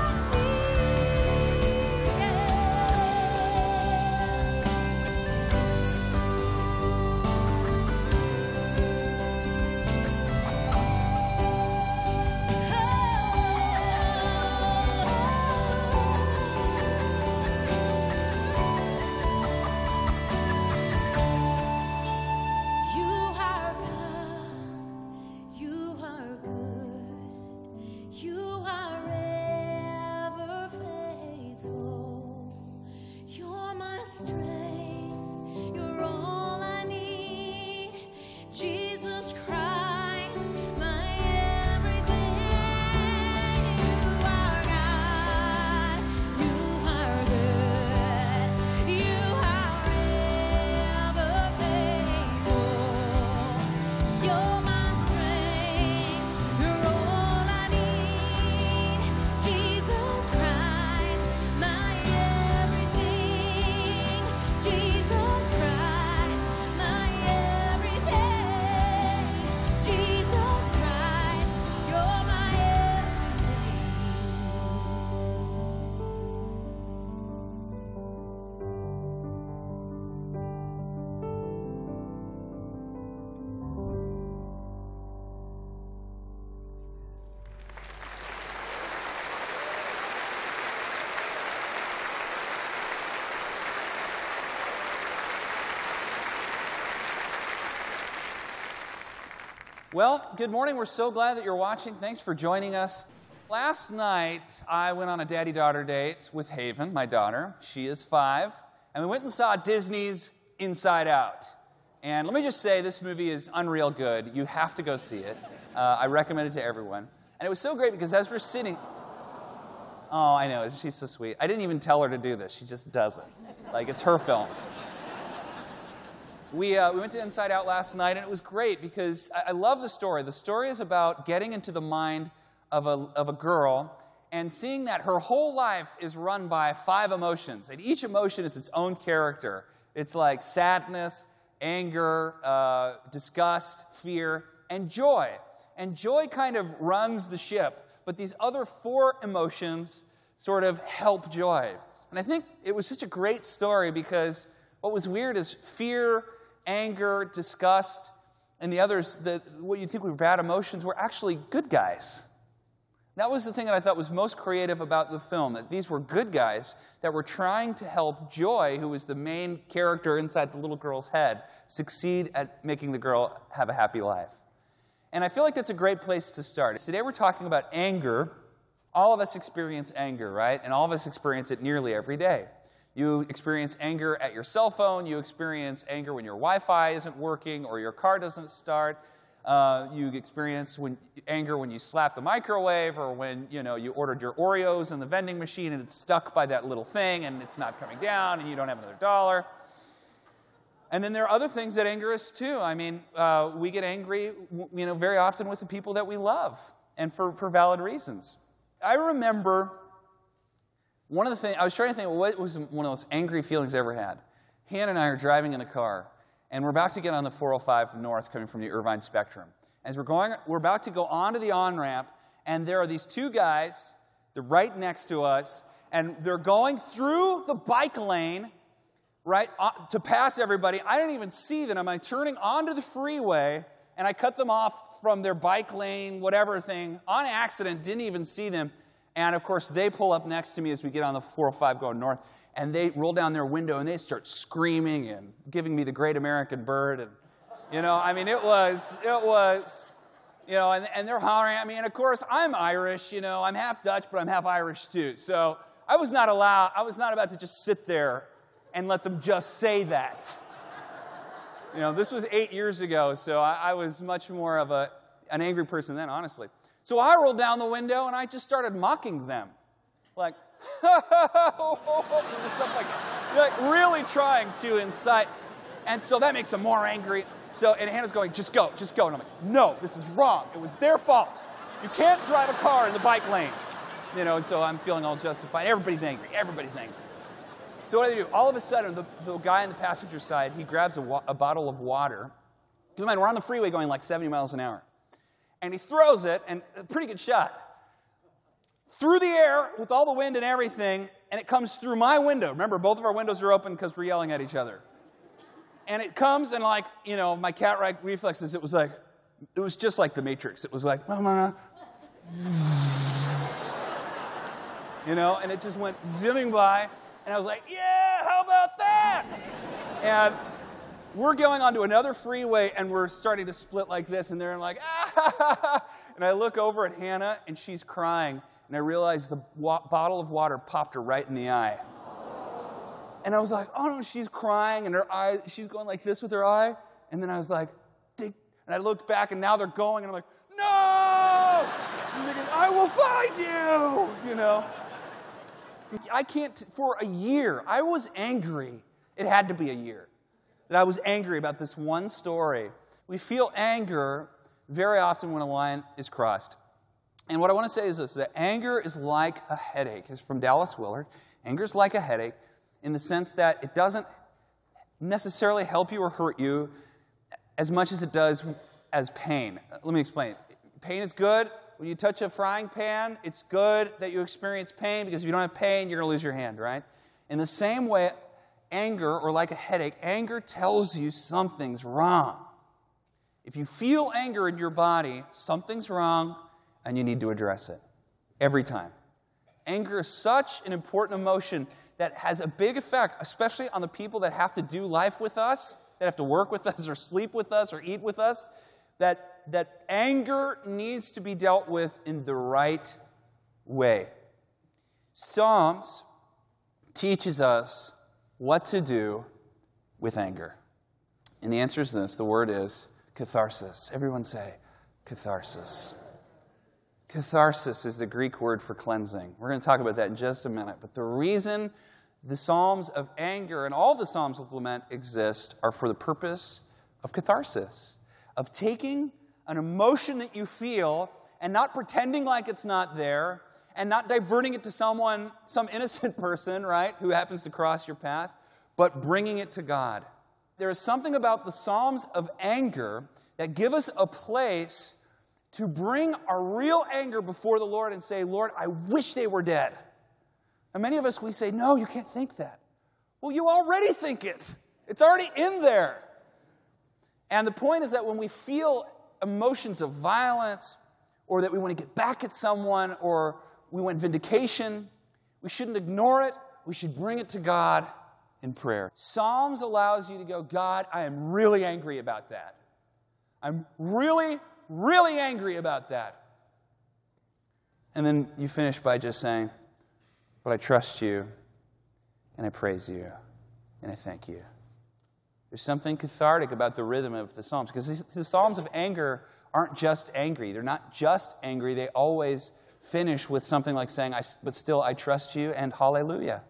need. You are God, you are good, you are ever faithful. You're my strength, you're all I need. Jesus Christ, my everything. You are God, you are good, you are ever faithful. You're my strength, you're all I need. Jesus Christ, my everything. Jesus Christ, my everything. Jesus Christ, you're my Well, good morning. We're so glad that you're watching. Thanks for joining us. Last night, I went on a daddy-daughter date with Haven, my daughter. She is five. And we went and saw Disney's Inside Out. And let me just say, this movie is unreal good. You have to go see it. Uh, I recommend it to everyone. And it was so great because as we're sitting... Oh, I know. She's so sweet. I didn't even tell her to do this. She just does it. Like, it's her film. We, uh, we went to Inside Out last night, and it was great because I, I love the story. The story is about getting into the mind of a, of a girl and seeing that her whole life is run by five emotions, and each emotion is its own character. It's like sadness, anger, uh, disgust, fear, and joy. And joy kind of runs the ship, but these other four emotions sort of help joy. And I think it was such a great story because what was weird is fear, anger, disgust, and the others, the, what you think were bad emotions, were actually good guys. That was the thing that I thought was most creative about the film, that these were good guys that were trying to help Joy, who was the main character inside the little girl's head, succeed at making the girl have a happy life. And I feel like that's a great place to start. Today we're talking about anger. All of us experience anger, right? And all of us experience it nearly every day. You experience anger at your cell phone. You experience anger when your Wi-Fi isn't working or your car doesn't start. Uh, you experience when, anger when you slap the microwave, or when you know you ordered your Oreos in the vending machine and it's stuck by that little thing and it's not coming down and you don't have another dollar. And then there are other things that anger us too. I mean, uh, we get angry, you know, very often with the people that we love, and for, for valid reasons. I remember one of the things, I was trying to think, what was one of the most angry feelings I ever had? Hannah and I are driving in the car, and we're about to get on the four oh five north coming from the Irvine Spectrum. As we're going, we're about to go onto the on-ramp, and there are these two guys, they're right next to us, and they're going through the bike lane, right, uh, to pass everybody. I don't even see them. I'm turning onto the freeway, and I cut them off from their bike lane, whatever thing, on accident, didn't even see them. And, of course, they pull up next to me as we get on the four oh five going north. And they roll down their window, and they start screaming and giving me the great American bird. And, you know, I mean, it was, it was, you know, and, and they're hollering at me. And, of course, I'm Irish, you know. I'm half Dutch, but I'm half Irish, too. So I was not allowed, I was not about to just sit there and let them just say that. You know, this was eight years ago, so I, I was much more of a, an angry person then, honestly. So I rolled down the window, and I just started mocking them. Like, stuff like, like really trying to incite. And so that makes them more angry. So, and Hannah's going, just go, just go. And I'm like, no, this is wrong. It was their fault. You can't drive a car in the bike lane. You know, and so I'm feeling all justified. Everybody's angry. Everybody's angry. So what do they do? All of a sudden, the, the guy on the passenger side, he grabs a, wa- a bottle of water. Keep in mind, we're on the freeway going like seventy miles an hour. And he throws it, and a pretty good shot, through the air with all the wind and everything, and it comes through my window. Remember, both of our windows are open because we're yelling at each other. And it comes, and like, you know, my cat-like reflexes, it was like, it was just like the Matrix. It was like, mama, you know, and it just went zipping by, and I was like, yeah, how about that? And we're going onto another freeway, and we're starting to split like this, and they're like, ah, and I look over at Hannah, and she's crying. And I realized the wa- bottle of water popped her right in the eye. And I was like, oh no, she's crying, and her eye, she's going like this with her eye. And then I was like, Dig. And I looked back, and now they're going, and I'm like, no! I'm thinking, I will find you! You know? I can't, for a year, I was angry. It had to be a year that I was angry about this one story. We feel anger very often when a line is crossed. And what I want to say is this, that anger is like a headache. It's from Dallas Willard. Anger is like a headache in the sense that it doesn't necessarily help you or hurt you as much as it does as pain. Let me explain. Pain is good. When you touch a frying pan, it's good that you experience pain, because if you don't have pain, you're going to lose your hand, right? In the same way, anger, or like a headache, anger tells you something's wrong. If you feel anger in your body, something's wrong, and you need to address it every time. Anger is such an important emotion that has a big effect, especially on the people that have to do life with us, that have to work with us or sleep with us or eat with us, that, that anger needs to be dealt with in the right way. Psalms teaches us what to do with anger. And the answer is this. The word is catharsis. Everyone say catharsis. Catharsis is the Greek word for cleansing. We're going to talk about that in just a minute. But the reason the Psalms of anger and all the Psalms of lament exist are for the purpose of catharsis, of taking an emotion that you feel and not pretending like it's not there and not diverting it to someone, some innocent person, right, who happens to cross your path, but bringing it to God. There is something about the Psalms of anger that give us a place to bring our real anger before the Lord and say, Lord, I wish they were dead. And many of us, we say, no, you can't think that. Well, you already think it. It's already in there. And the point is that when we feel emotions of violence, or that we want to get back at someone, or we want vindication, we shouldn't ignore it. We should bring it to God in prayer. Psalms allows you to go, God, I am really angry about that. I'm really, really angry about that. And then you finish by just saying, but I trust you, and I praise you, and I thank you. There's something cathartic about the rhythm of the Psalms, because the Psalms of anger aren't just angry. They're not just angry. They always finish with something like saying, I, but still I trust you, and hallelujah.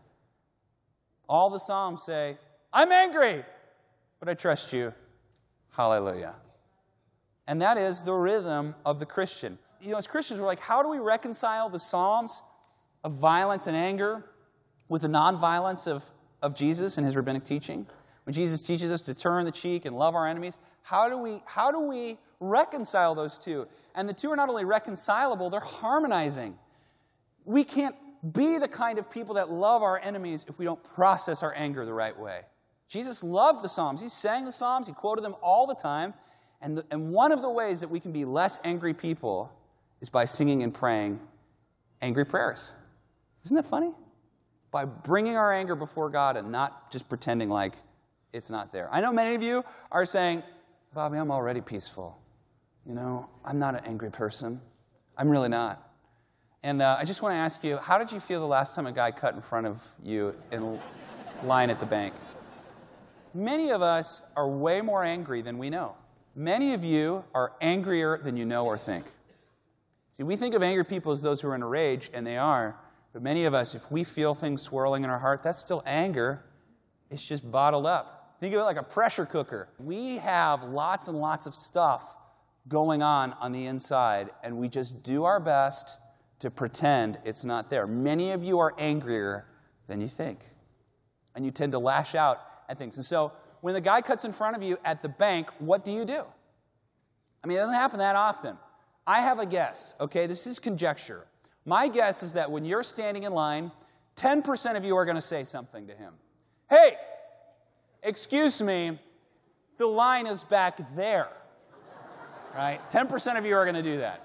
All the Psalms say, I'm angry, but I trust you, hallelujah. And that is the rhythm of the Christian. You know, as Christians, we're like, how do we reconcile the Psalms of violence and anger with the nonviolence of, of Jesus and his rabbinic teaching? When Jesus teaches us to turn the cheek and love our enemies, how do we, how do we reconcile those two? And the two are not only reconcilable, they're harmonizing. We can't be the kind of people that love our enemies if we don't process our anger the right way. Jesus loved the Psalms. He sang the Psalms. He quoted them all the time. And, the, and one of the ways that we can be less angry people is by singing and praying angry prayers. Isn't that funny? By bringing our anger before God and not just pretending like it's not there. I know many of you are saying, Bobby, I'm already peaceful. You know, I'm not an angry person. I'm really not. And uh, I just want to ask you, how did you feel the last time a guy cut in front of you in line at the bank? Many of us are way more angry than we know. Many of you are angrier than you know or think. See, we think of angry people as those who are in a rage, and they are. But many of us, if we feel things swirling in our heart, that's still anger. It's just bottled up. Think of it like a pressure cooker. We have lots and lots of stuff going on on the inside, and we just do our best to pretend it's not there. Many of you are angrier than you think, and you tend to lash out at things. And so when the guy cuts in front of you at the bank, what do you do? I mean, it doesn't happen that often. I have a guess, okay? This is conjecture. My guess is that when you're standing in line, ten percent of you are going to say something to him. Hey, excuse me, the line is back there, right? ten percent of you are going to do that.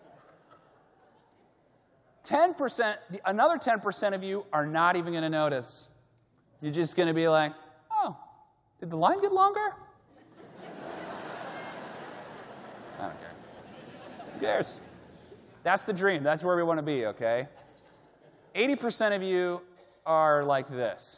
ten percent, another ten percent of you are not even going to notice. You're just going to be like, oh, did the line get longer? I don't care. Who cares? That's the dream. That's where we want to be, okay? eighty percent of you are like this.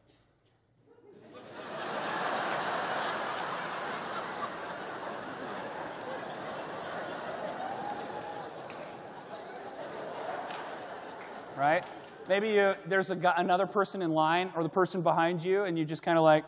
Right? Maybe you, there's a, another person in line or the person behind you, and you just kind of like,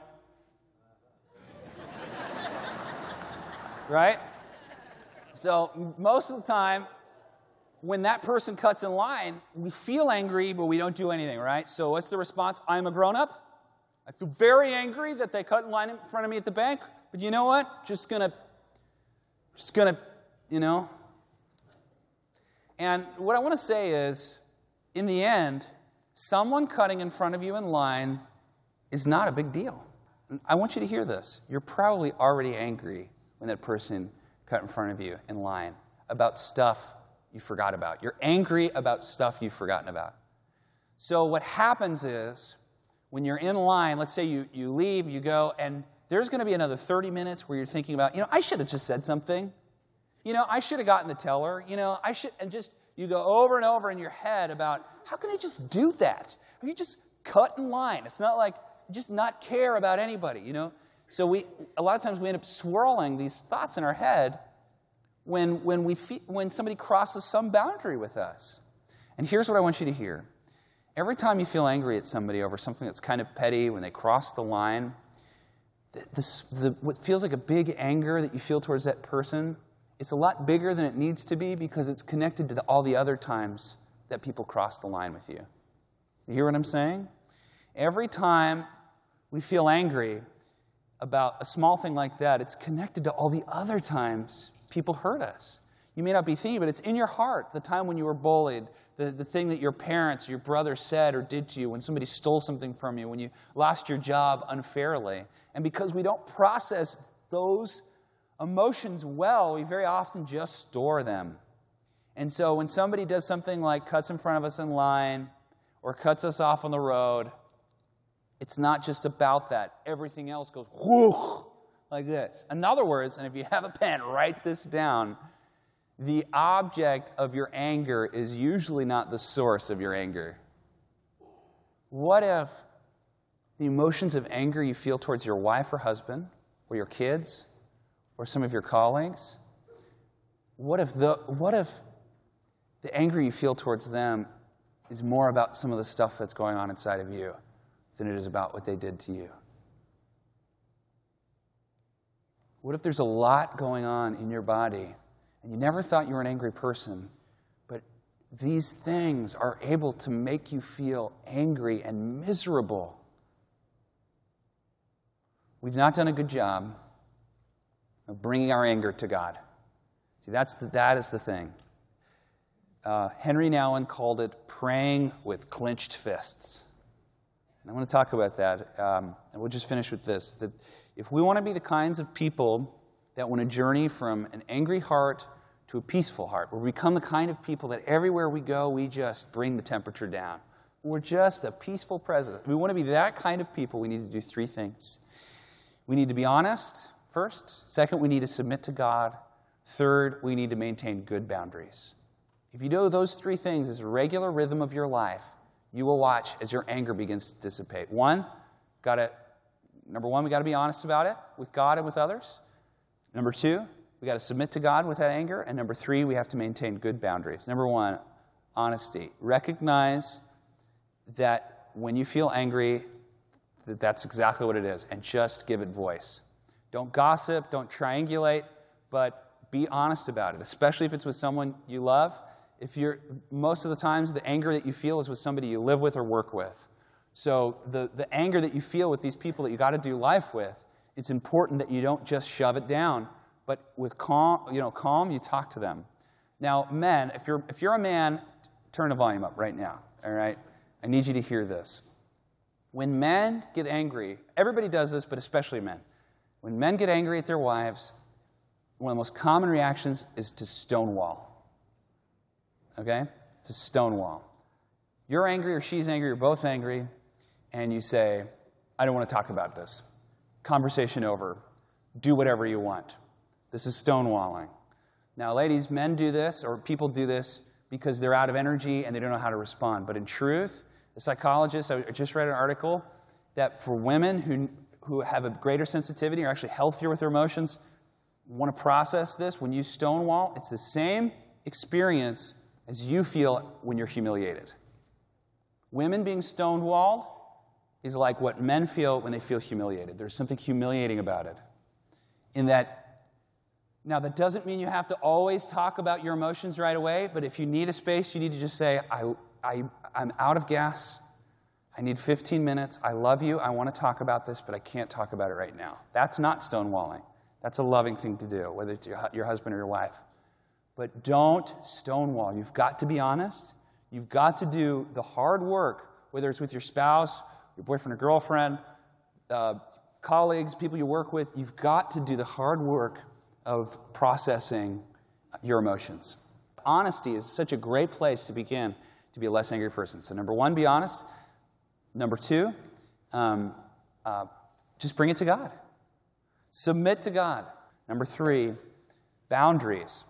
right? So most of the time, when that person cuts in line, we feel angry, but we don't do anything, right? So what's the response? I'm a grown-up. I feel very angry that they cut in line in front of me at the bank, but you know what? Just gonna, just gonna, you know. And what I want to say is, in the end, someone cutting in front of you in line is not a big deal. I want you to hear this. You're probably already angry when that person cut in front of you in line about stuff you forgot about. You're angry about stuff you've forgotten about. So what happens is, when you're in line, let's say you, you leave, you go, and there's going to be another thirty minutes where you're thinking about, you know, I should have just said something. You know, I should have gotten the teller. You know, I should, and just, you go over and over in your head about, how can I just do that? I mean, just cut in line. It's not like just not care about anybody, you know? So we, a lot of times we end up swirling these thoughts in our head when, when, we fe- when somebody crosses some boundary with us. And here's what I want you to hear, Every time you feel angry at somebody over something that's kind of petty, when they cross the line, this, the, what feels like a big anger that you feel towards that person, it's a lot bigger than it needs to be because it's connected to the, all the other times that people cross the line with you. You hear what I'm saying? Every time we feel angry about a small thing like that, it's connected to all the other times people hurt us. You may not be thinking, but it's in your heart. The time when you were bullied, the, the thing that your parents or your brother said or did to you, when somebody stole something from you, when you lost your job unfairly. And because we don't process those emotions well, we very often just store them. And so when somebody does something like cuts in front of us in line or cuts us off on the road, it's not just about that. Everything else goes whoosh, like this. In other words, and if you have a pen, write this down, the object of your anger is usually not the source of your anger. What if the emotions of anger you feel towards your wife or husband, or your kids, or some of your colleagues, what if the, what if the anger you feel towards them is more about some of the stuff that's going on inside of you than it is about what they did to you? What if there's a lot going on in your body and you never thought you were an angry person, but these things are able to make you feel angry and miserable? We've not done a good job of bringing our anger to God. See, that's the, that is the thing. Uh, Henry Nouwen called it praying with clenched fists. And I want to talk about that, um, and we'll just finish with this. That if we want to be the kinds of people that want to journey from an angry heart to a peaceful heart, where we become the kind of people that everywhere we go, we just bring the temperature down. We're just a peaceful presence. If we want to be that kind of people, we need to do three things. We need to be honest, first. Second, we need to submit to God. Third, we need to maintain good boundaries. If you do those three things as a regular rhythm of your life, you will watch as your anger begins to dissipate. One, gotta, number one, we got to be honest about it with God and with others. Number two, we got to submit to God with that anger. And number three, we have to maintain good boundaries. Number one, honesty. Recognize that when you feel angry, that that's exactly what it is, and just give it voice. Don't gossip, don't triangulate, but be honest about it, especially if it's with someone you love. If you're, most of the times, the anger that you feel is with somebody you live with or work with. So the, the anger that you feel with these people that you got to do life with, it's important that you don't just shove it down, but with calm, you know, calm, you talk to them. Now, men, if you're if you're a man, turn the volume up right now. All right, I need you to hear this. When men get angry, everybody does this, but especially men. When men get angry at their wives, one of the most common reactions is to stonewall. Okay? To stonewall. You're angry or she's angry, you're both angry, and you say, I don't want to talk about this. Conversation over. Do whatever you want. This is stonewalling. Now, ladies, men do this, or people do this, because they're out of energy and they don't know how to respond. But in truth, a psychologist, I just read an article that for women who, who have a greater sensitivity, are actually healthier with their emotions, want to process this, when you stonewall, it's the same experience as you feel when you're humiliated. Women being stonewalled is like what men feel when they feel humiliated. There's something humiliating about it. In that, now that doesn't mean you have to always talk about your emotions right away, but if you need a space, you need to just say, I, I, I'm out of gas. I need fifteen minutes. I love you. I want to talk about this, but I can't talk about it right now. That's not stonewalling. That's a loving thing to do, whether it's your, your husband or your wife. But don't stonewall. You've got to be honest. You've got to do the hard work, whether it's with your spouse, your boyfriend or girlfriend, uh, colleagues, people you work with. You've got to do the hard work of processing your emotions. Honesty is such a great place to begin to be a less angry person. So number one, be honest. Number two, um, uh, just bring it to God. Submit to God. Number three, boundaries.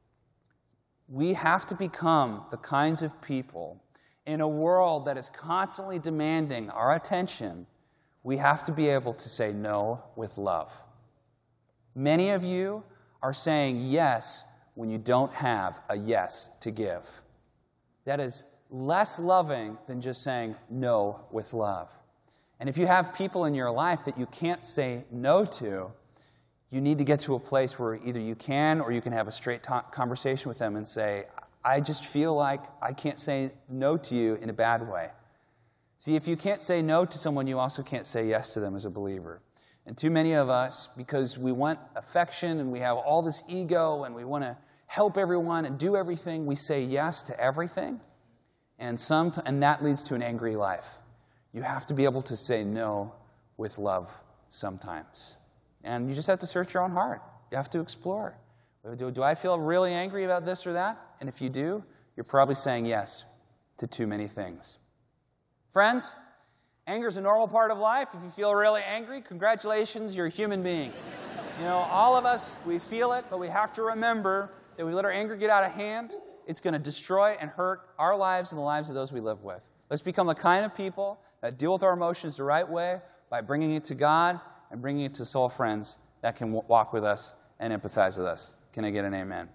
We have to become the kinds of people in a world that is constantly demanding our attention. We have to be able to say no with love. Many of you are saying yes when you don't have a yes to give. That is less loving than just saying no with love. And if you have people in your life that you can't say no to, you need to get to a place where either you can or you can have a straight talk conversation with them and say, I just feel like I can't say no to you in a bad way. See, if you can't say no to someone, you also can't say yes to them as a believer. And too many of us, because we want affection and we have all this ego and we want to help everyone and do everything, we say yes to everything. And, some, and that leads to an angry life. You have to be able to say no with love sometimes. And you just have to search your own heart. You have to explore. Do, do I feel really angry about this or that? And if you do, you're probably saying yes to too many things. Friends, anger is a normal part of life. If you feel really angry, congratulations, you're a human being. You know, all of us, we feel it, but we have to remember that if we let our anger get out of hand, it's going to destroy and hurt our lives and the lives of those we live with. Let's become the kind of people that deal with our emotions the right way by bringing it to God and bringing it to soul friends that can w- walk with us and empathize with us. Can I get an amen?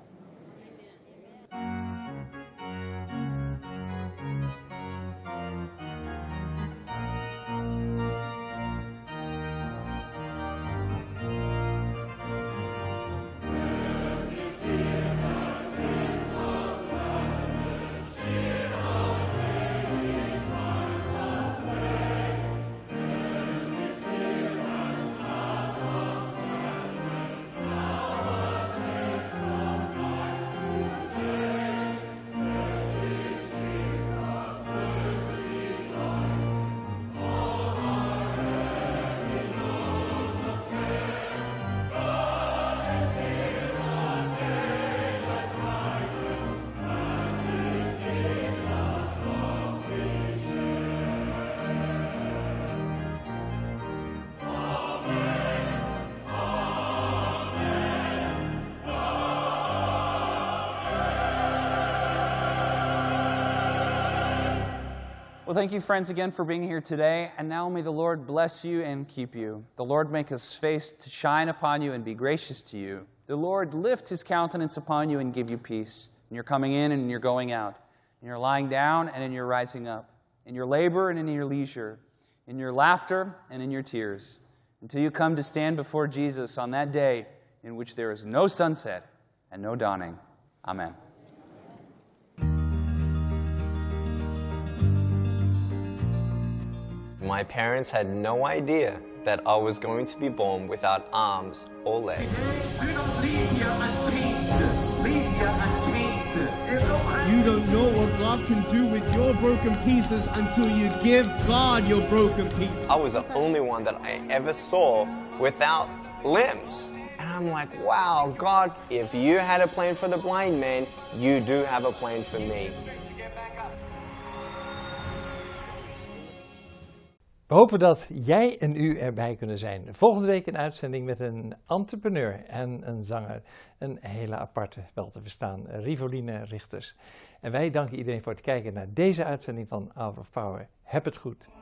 Well, thank you, friends, again for being here today. And now may the Lord bless you and keep you. The Lord make his face to shine upon you and be gracious to you. The Lord lift his countenance upon you and give you peace. And you're coming in and you're going out. And you're lying down and in your rising up. In your labor and in your leisure. In your laughter and in your tears. Until you come to stand before Jesus on that day in which there is no sunset and no dawning. Amen. My parents had no idea that I was going to be born without arms or legs. Do not leave here unchanged. Leave here unchanged. You don't know what God can do with your broken pieces until you give God your broken pieces. I was the only one that I ever saw without limbs. And I'm like, wow, God, if you had a plan for the blind man, you do have a plan for me. We hopen dat jij en u erbij kunnen zijn. Volgende week een uitzending met een entrepreneur en een zanger. Een hele aparte, wel te verstaan, Rivoline Richters. En wij danken iedereen voor het kijken naar deze uitzending van Hour of Power. Heb het goed.